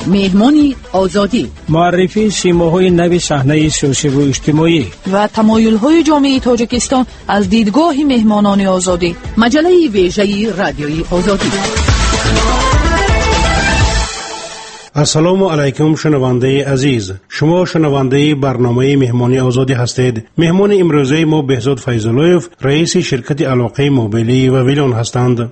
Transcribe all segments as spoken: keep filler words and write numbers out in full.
مهمانی آزادی، معرفی سیماهای نو صحنه سیاسی و اجتماعی و تمایل‌های جامعه تاجیکستان از دیدگاه مهمانان آزادی. مجله ویژه رادیوی آزادی. السلام علیکم شنونده عزیز، شما شنونده برنامه مهمانی آزادی هستید. مهمان امروزه ما بهزاد فیض‌الله‌یف، رئیس شرکت علاقه موبیلی و ویلون هستند.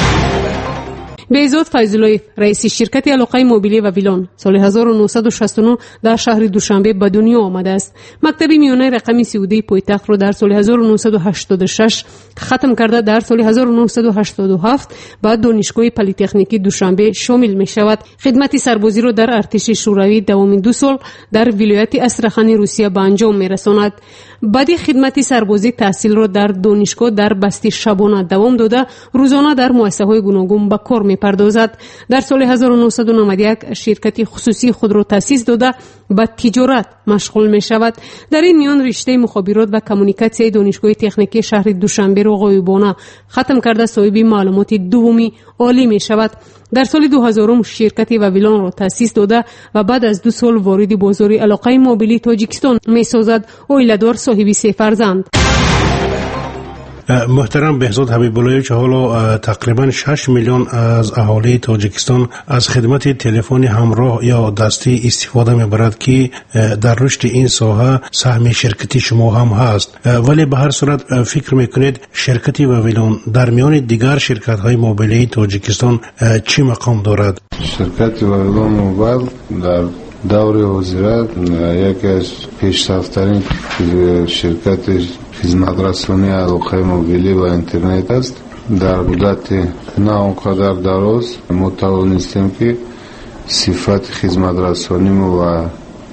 بهزاد فیض‌الله‌یف، رئیس شرکت علاقه موبیلی و ویلون، سال هزار و نهصد و شصت و نه در شهر دوشنبه به دنیا آمده است. مکتب میانه رقم سی و دو پایتخت را در سال هزار و نهصد و هشتاد و شش ختم کرده. در سال هزار و نهصد و هشتاد و هفت بعد دانشگاه پلی‌تکنیکی دوشنبه شامل می شود. خدمت سربازی را در ارتش شوروی دوام دو سال در ولایت استراخان روسیه به انجام می رساند. بعد خدمت سربازی تحصیل را در دانشگاه در بسته شبانه دوام داده، روزانه در مؤسسه‌های گوناگون به کار می‌پردازد. در سال هزار و نهصد و نود و یک شرکت خصوصی خود را تأسیس داده به تجارت مشغول می‌شود. در این میان رشته مخابرات و کمیونیکاسیون دانشگاه تکنیکی شهر دوشنبه را غایبانه ختم کرده صاحب معلومات دومی عالی می‌شود. در سال دو هزار شرکت ویلون را تأسیس داده و بعد از دو سال وارد بازار علاقه موبیلی تاجیکستان می‌سازد. اویله‌دار صاحب سه فرزند. محترم بهزاد حبیب‌الله، چه حالا تقریبا شش میلیون از اهالی تاجیکستان از خدمت تلفن همراه یا دستی استفاده می‌برند که در رشد این ساحه سهم شرکتی شما هم هست، ولی به هر صورت فکر میکنید شرکت ویلون در میان دیگر شرکت‌های موبیلی تاجیکستان چه مقام دارد؟ شرکت ویلون موبایل در دور حاضر یکی از پیشرفت‌ترین شرکت خدمات رسانی علاقه موبیلی و اینترنت است. در مدت نه آنقدر دراز ما توانستیم که صفت خدمات رسانی و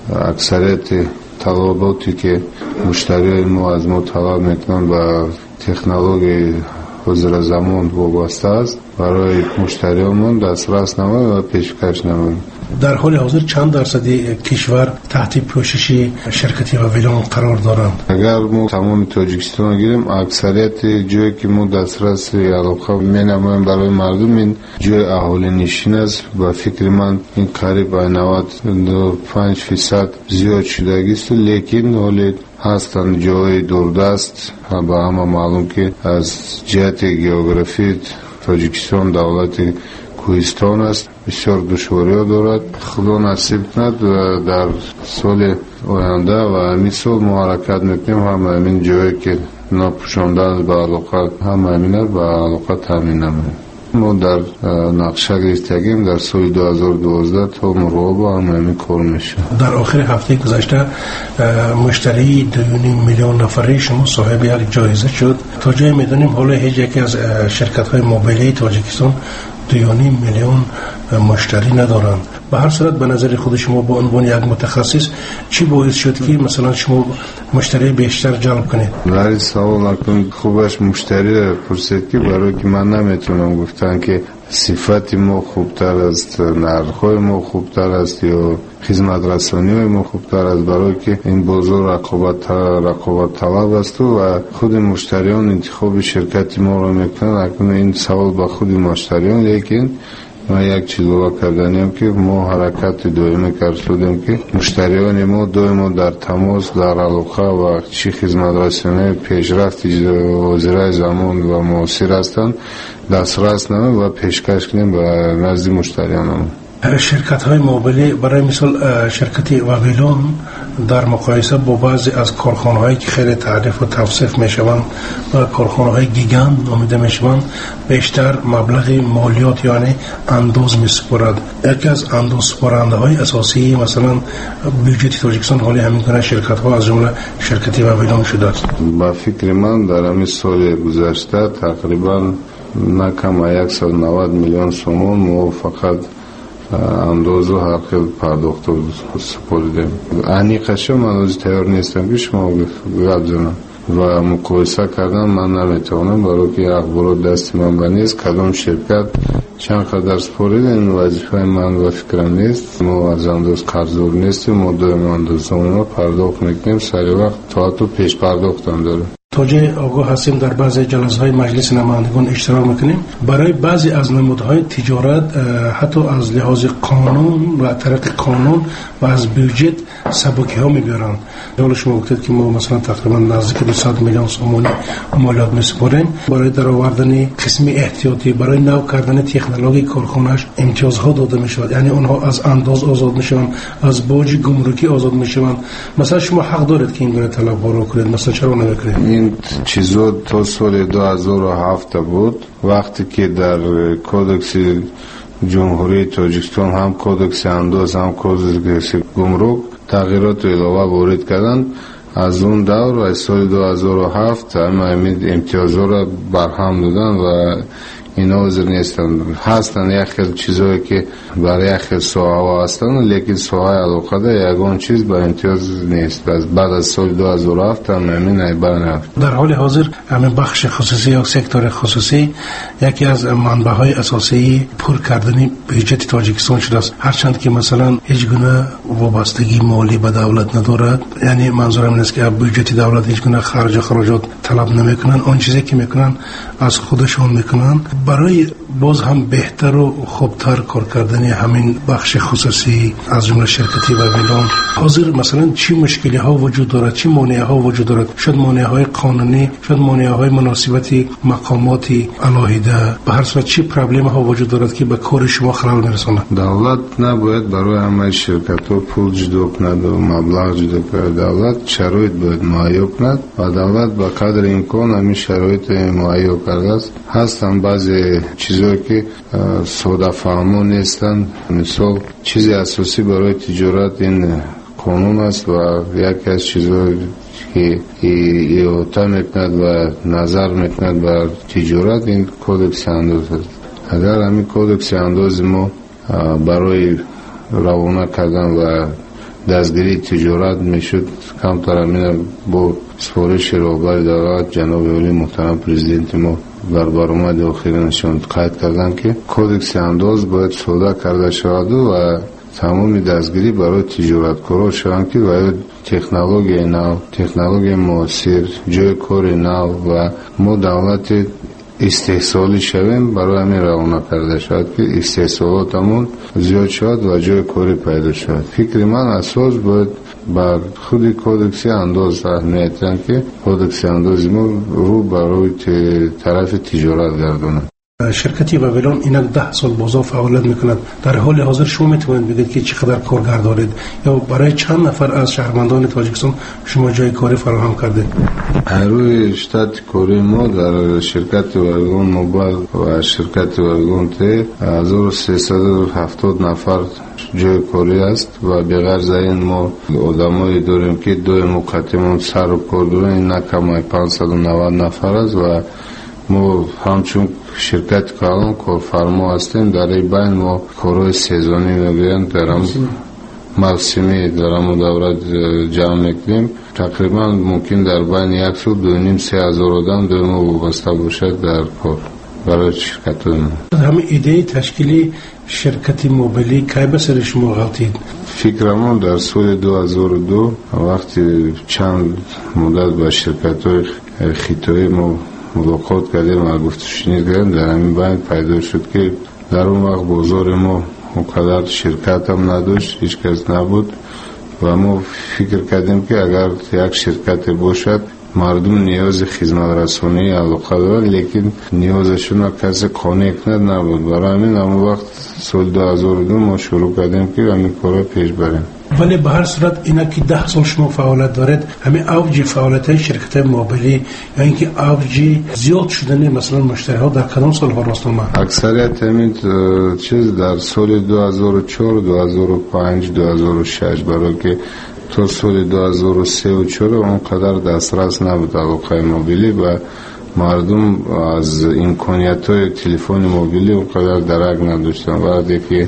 اکثریت طلباتی که مشتریان ما از ما طلب میکنند و تکنولوژی حاضر زمان وابسته است برای مشتریان دسترس نمود و پیشکش نمود. در حال حاضر چند درصد کشور تحت پوشش شرکت ویلون قرار دارند؟ اگر ما تمام تاجیکستان گیریم، اکثریت جایی که ما دسترس علاقه مینماییم برای مردم این جای اهالی نشین است و فکر من این قریب نود و پنج فیصد زیاد شدگی است، لیکن حالی هستند جای دوردست و همه معلوم که از جهت گئوگرافی تاجیکستان دولت کوهستان است، بسیار دشواری دارد. خدا نصیب کند و در سال آینده و همین سال ما حرکت میکنیم هم همین جایی که نپوشاندن به علاقه هم همین است و علاقه تامین نمونیم. ما در نقشه گرفتگیم در سال دو هزار و دوازده تا مراقبه هم همین کار میشه. در آخر هفته گذشته مشتری دو و نیم میلیون نفری شما صاحب یک جایزه شد. تا جایی میدونیم حالا هیچ یکی از شرکت های موبیلی تاجیکستان دو و نیم میلیون مشتری ندارند. به هر صورت به نظر خود شما به عنوان یک متخصص چی باعث شد که مثلا شما مشتری بیشتر جلب کنید؟ برای سوال نکنید خوبش مشتری پرسید که برای که من نمیتونم گفتن که صفت ما خوبتر است، نرخ‌های ما خوبتر است یا خدمت رسانی ما خوبتر است، برای که این بازار رقابت رقابت طلب است و خود مشتریان انتخاب شرکت ما را میکنن. اکنون این سوال با خود مشتریان، لیکن ما یک چیز رو کردنیم که ما حرکت دائمی کردیم که مشتریان ما دائما در تماس در علاقه و چی خدمت رسانی پیشرفت حاضر زمان و معاصر هستند دسترس نمیم و پیشکش کنیم به نزد مشتریان. شرکت های موبیلی برای مثال شرکت ویلون در مقایسه با بعضی از کارخانه هایی که خیلی تعریف و توصیف می شوند و کارخانه های گیگاند نامیده می شوند بیشتر مبلغ مالیات یعنی اندوز می سپارد. یکی از اندوز سپارنده های اساسی مثلا بودجه تاجیکستان حالی همین کنه شرکت ها از جمله شرکت ویلون شده است. با فکر من در همین سال گذشته تقریبا نه کم صد و نود میلیون سوم ما فقط اندازه هر خیلی پرداخت و سپردیم. انیقش من از تیار نیستم که شما گفت زنم و مقایسه کردن من نمیتونم برای که اخبارات دست من بنیست کدام شرکت چند قدر سپرید این وظیفه من و فکرم نیست. ما از انداز قرضدار نیستیم، ما دائما اندازه ما پرداخت میکنیم، سری وقت تا تو پیش پرداخت هم داریم. تا جای آگاه هستیم در بعضی جلسه‌های مجلس نمایندگان اشتراک میکنیم. برای بعضی از نمودهای تجارت حتی از لحاظ قانون و طریق قانون و از بودجه سبکی ها میبرن. حالا شما گفتید که ما مثلا تقریبا نزدیک به صد میلیون سومانی مالیات میسپاریم برای درآوردن قسم احتیاطی، برای نو کردن تکنولوژی کارخانه‌اش امتیازها داده میشود. یعنی اونها از انداز آزاد میشوند، از باج گمرکی آزاد میشوند. مثلا شما حق دارید که این گونه طلب‌ها رو کنید، مثلا چرا نمیکنید؟ این چیزا تا سال دو هزار و هفت بود، وقتی که در کودکس جمهوری تاجیکستان هم کودکس انداز هم کودکس گمرک تغییرات علاوه وارد کردن. از اون دور و سال دو هزار و هفت همه امتیازها را برهم دادن و اینا حاضر نیستن. هستن یک خیلی چیزایی که برای یک خیلی ساحه هستن، لیکن ساحه علاقه ده یکان چیز با امتیاز نیست. بعد از سال دو هزار و هفت هم همین ایبر نفت. در حال حاضر همین بخش خصوصی یا سکتور خصوصی یکی از منبع‌های اساسی پر کردن بودجه تاجیکستان شده است. هرچند که مثلا هیچ گونه وابستگی مالی به دولت ندارد، یعنی منظورم این است که بودجه دولت هیچ گونه خرج و خراجات طلب نمیکنن، اون چیزی که میکنن از خودشون میکنن. برای باز هم بهتر و خوبتر کار کردن همین بخش خصوصی از جمله شرکتی و ویلون حاضر مثلا چی مشکلی ها وجود دارد، چی مانع ها وجود دارد؟ شاید مانع های قانونی، شاید مانع های مناسبتی مقاماتی علاهیده، به هر صورت چی پرابلم ها وجود دارد که به کار شما خلل میرساند؟ دولت نباید برای همه شرکت ها پول جدا کند و مبلغ جدا کند. دولت شرایط باید مهیا کند و دولت با قدر امکان همین شرایط مهیا کرده است. هستن بعضی چیزایی که ساده فهمو نیستن. مثال چیزی اساسی برای تجارت این قانون است و یکی از چیزایی که ایوتا میکند و نظر میکند بر تجارت این کودکس انداز است. اگر همین کودکس انداز ما برای روانه کردن و دستگیری تجارت میشد، کمتر همین با سفارش رهبر دولت جناب عالی محترم پرزیدنت ما بر برآمد آخرینشان قید کردن که کودکس انداز باید ساده کرده شود و تمام دستگیری برای تجارتکارا شوند که باید تکنولوژی نو، تکنولوژی معاصر، جای کار نو و ما دولت استحصالی شویم برای همین روانه کرده شود که استحصالاتمون زیاد شود و جای کاری پیدا شود. فکر من اساس باید بر خود کودکس انداز اهمیت دهند که کودکس انداز ما رو برای طرف تجارت گرداند. شرکتی ویلون اینا ده سال بازار فعالیت میکند. در حال حاضر شما میتونید بگید که چقدر کارگر دارید یا برای چند نفر از شهروندان تاجیکستان شما جای کاری فراهم کردید؟ روی شتات کاری ما در شرکت ویلون موبایل و شرکت ویلون ته هزار و سیصد و هفتاد نفر جای کاری است و بغیر از این ما آدمایی داریم که دو مقطعمون سر و کار دارن، این نکمای پانصد و نود نفر است و ما همچون شرکت کالون کارفرما هستیم. در این بین ما کارهای سیزانی میگویند درم موسمی درم دورت جمع میکنیم. تقریبا ممکن در بین یک سال دو نیم سه هزار آدم در ما وابسته باشد در کار برای شرکت ما. همین ایده تشکیلی شرکتی موبیلی کی به سر شما غلطید؟ فکرم در سال دو هزار و دو وقتی چند مدت با شرکت های خیتایی ما ملاقات کردیم و گفتگو کردیم، در همین بین پیدا شد که در اون وقت بازار ما اونقدر شرکت هم نداشت، هیچ کس نبود و ما فکر کردیم که اگر یک شرکت باشد مردم نیاز خدمت رسانی علاقه دارن، لیکن نیازشون کسی قانع کنند نبود. برای همین همون وقت سال دو هزار و دو ما شروع کردیم که همین کارا پیش بریم. ولی به هر صورت اینا که ده سال شما فعالیت دارید، همین اوج فعالیت شرکت موبیلی یا اینکه اوج زیاد شدن مثلا مشتری ها در کدام سال ها راست اومد؟ اکثریت همین چیز در سال دو هزار و چهار، دو هزار و پنج، دو هزار و شش، برای که تا سال دو هزار و سه و چهار اونقدر دسترس نبود علاقه موبیلی و مردم از امکانیت های تلفن موبیلی اونقدر درک نداشتن. وقتی که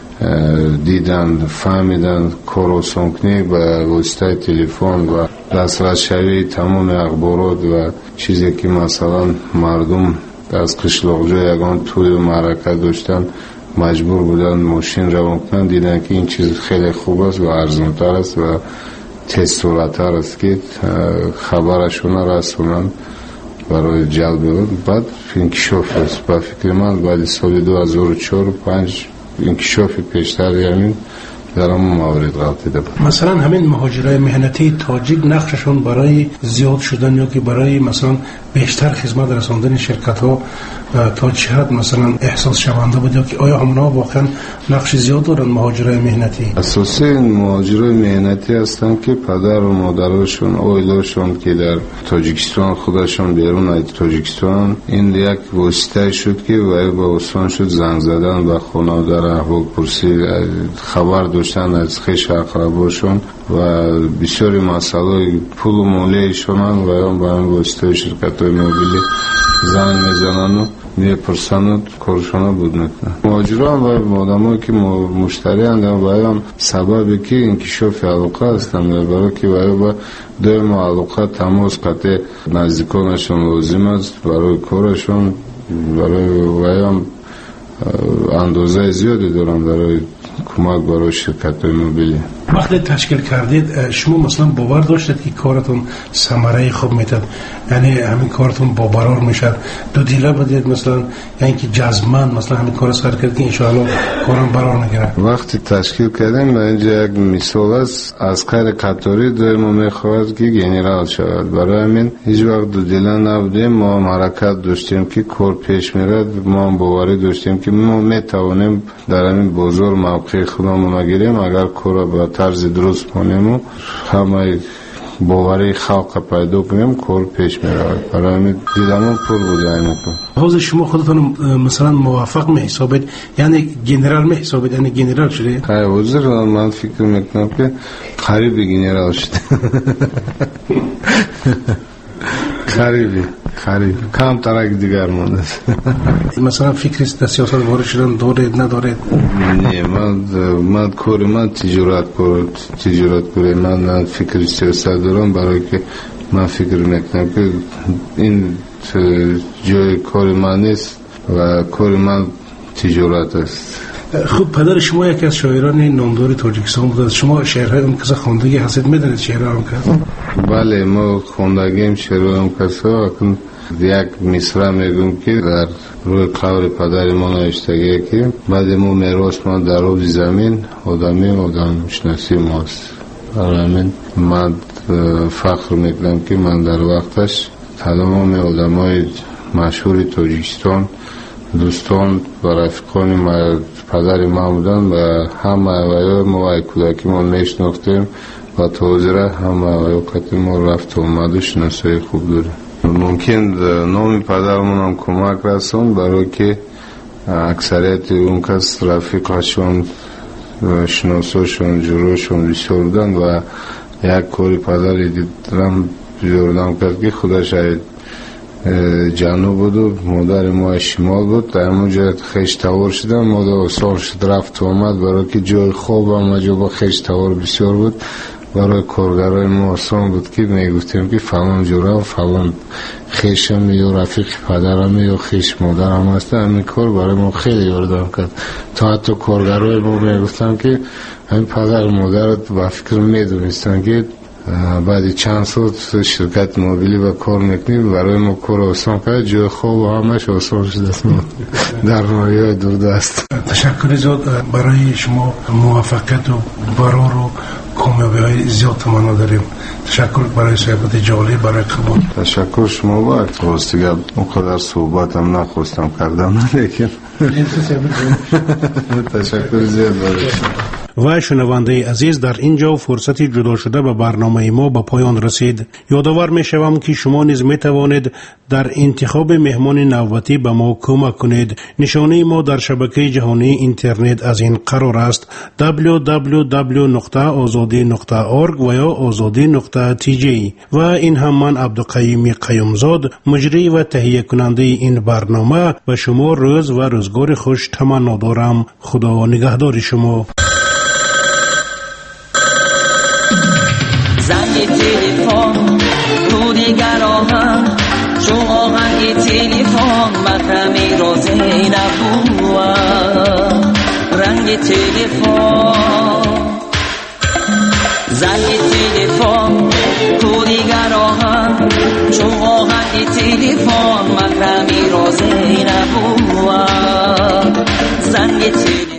دیدن فهمیدن کار آسان کنی به واسطه تلفن و دسترس شوی تمام اخبارات و چیزی که مثلا مردم از قشلاق جای یگان توی معرکه داشتن مجبور بودن ماشین روان کنن، دیدن که این چیز خیلی خوب است و ارزان‌تر است و تست صورت‌ها است که خبرشون رسونن برای جلب بعد انکشاف است. با فکر من بعد سال دو هزار و چهار و پنج انکشاف پیشتر یعنی در همون موارد غلطی ده. مثلا همین مهاجرای مهنتی تاجیک نقششون برای زیاد شدن یا که برای مثلا بیشتر خدمت رساندن شرکت ها تا چه حد مثلا احساس شونده بود یا که آیا همونا واقعا نقش زیاد دارن مهاجرای مهنتی؟ اساسا مهاجرای مهنتی هستن که پدر و مادرشون اویلاشون که در تاجیکستان خودشون بیرون از تاجیکستان این یک واسطه شد که و با آسان شد زنگ زدن به خانواده را احوال پرسی خبر داشتن از خویش اقرباشون و بسیاری مسائل پول و مالیشون و اون با واسطه شرکت های موبیلی زنگ میزنن و میپرسن و کارشان بود میکنن. مهاجران و آدمایی که مشتری هستند و سببی که انکشاف علاقه هستند برای که با دویم علاقه تماس قطع نزدیکانشون لازم است برای کارشون برای ویم اندازه زیادی دارن برای کمک برای شرکت های موبیلی. وقتی تشکیل کردید شما مثلا باور داشتید که کارتون ثمره خوب میداد، یعنی همین کارتون باورار میشد، دو دیله بدید مثلا یعنی که جزمن مثلا همین کار سر کرد که انشاءالله کارم برار میگیره؟ وقتی تشکیل کردیم اینجا یک مثال است، عسکر قطاری داریم میخواهد که گنرال شود، برای همین هیچ وقت دو دیله نبودیم، ما حرکت داشتیم که کار پیش میرد، ما باوری داشتیم که ما میتوانیم در همین بازار موقع خودمون نگیریم اگر کار با طرز درست کنیم و همه باوری خلق پیدا کنیم کار پیش میرود. برای همین دیدمون پر بوده این کار. حاضر شما خودتون مثلا موفق می حسابید یعنی گنرال می حسابید یعنی گنرال شده؟ خیلی حاضر من فکر میکنم که قریب گنرال شده. قریبی خرید کم ترک دیگر مونده. مثلا فکر است سیاست وارد شدن دارید ندارید؟ نه من من کار من تجارت کار تجارت کار من فکر سیاست دارم برای که من فکر میکنم که این جای کار من نیست و کار من تجارت است. خب پدر شما یکی از شاعران نامدار تاجیکستان بود. شما شعرهای اون کسا خواندگی هستید میدونید شعرها هم کس؟ بله ما خواندگیم شعرها هم کسا اکن یک مصرع میگم که در روی قبر پدر ما نوشتگی که بعد ما میراث ما در روی زمین آدمی آدم شناسی ماست. برای همین من فخر میکنم که من در وقتش تمام آدمای مشهور تاجیکستان دوستان و رفیقان ما پدر ما بودن و همه ویای ما وی کودکی ما میشناختیم و توزیره همه ویای قطع ما رفت و اومد و شناسای خوب داره. ممکن نام پدرمون هم کمک رسون برای که اکثریت اون کس رفیقشون شناساشون جروشون بسیار بودن و یک کاری پدری دیدم جوردم کرد که خودش جنوب بود و مادر ما شمال بود. در اونجا خیش تاور شدن مادر سال شد رفت و آمد برای که جای خوب هم جا با خیش تاور بسیار بود. برای کارگرای ما آسان بود که میگفتیم که فلان جورا فلان خیشم یا رفیق پدرم یا خیش مادرم هست. همین کار برای ما خیلی یاردم کرد تا حتی کارگرای ما میگفتن که همین پدر مادرت با فکر میدونستن که بعد چند سال شرکت موبیلی و کار میکنیم برای ما کار آسان کرد. جای خوب و همش آسان شده است در نایه دوردست. تشکر زیاد برای شما موفقیت و برار و کامیابی های زیاد تمنا داریم. تشکر برای صحبت جالب برای قبول. تشکر شما باید خواسته اونقدر صحبت هم نخواستم کردم لیکن تشکر زیاد برای شما. و شنونده عزیز در اینجا فرصتی جدا شده به برنامه ما به پایان رسید. یادآور می شوم که شما نیز می توانید در انتخاب مهمان نوبتی به ما کمک کنید. نشانه ما در شبکه جهانی اینترنت از این قرار است دبلیو دبلیو دبلیو نقطه آزادی نقطه اورگ و یا آزادی نقطه تی جی. و این هم من عبدالقیوم قیومزاد مجری و تهیه کننده این برنامه و شما روز و روزگار خوش تمنا دارم. خدا نگهدار شما. رنگ تلفن زنگ تلفن تلفن مکرمی روزه نبود زنگ